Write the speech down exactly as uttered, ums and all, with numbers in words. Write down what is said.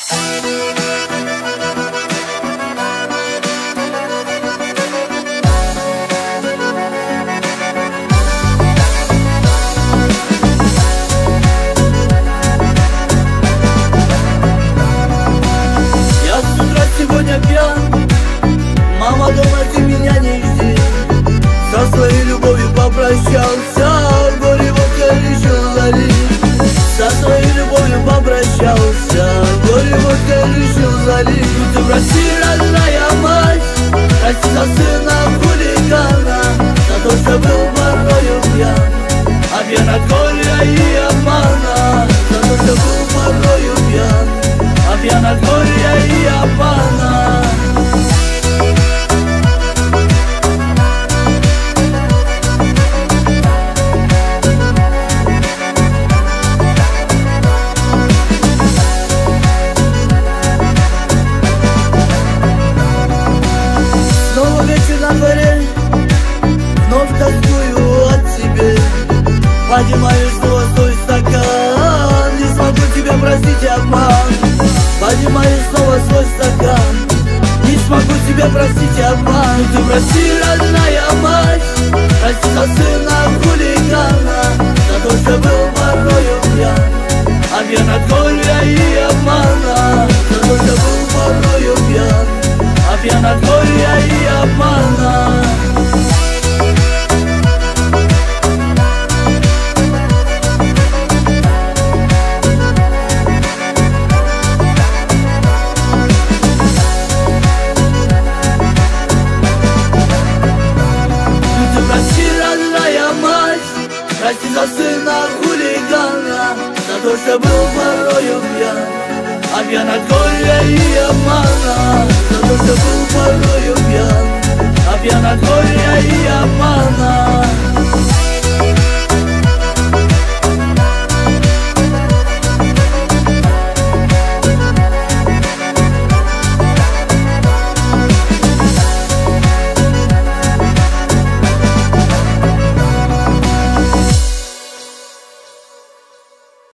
Сегодня пьян, мама, дома ты меня не жди. Со своей любовью попрощался, горе водка решил залить. Со своей любовью попрощался, горе водка решил залить. Ты прости, родная мать, прости за сына хулигана, за то, что был порою пьян, а пьян от горя и обмана. За то, что был порою пьян, а пьян от горя и обмана. Снова вечер на дворе, вновь тоскую от тебя. Поднимаю снова свой стакан, не смогу тебя простить обман. Поднимаю снова свой стакан, не смогу тебя простить обман. Ты прости, родная мать, прости за сына хулигана, за то, что был порою пьян, а пьян от горя и обмана. За то, что был порою пьян, а пьян от горя и обмана. Прости за сына хулигана, за то, что был порою пьян, а пьян от горя и обмана. За то, что был порою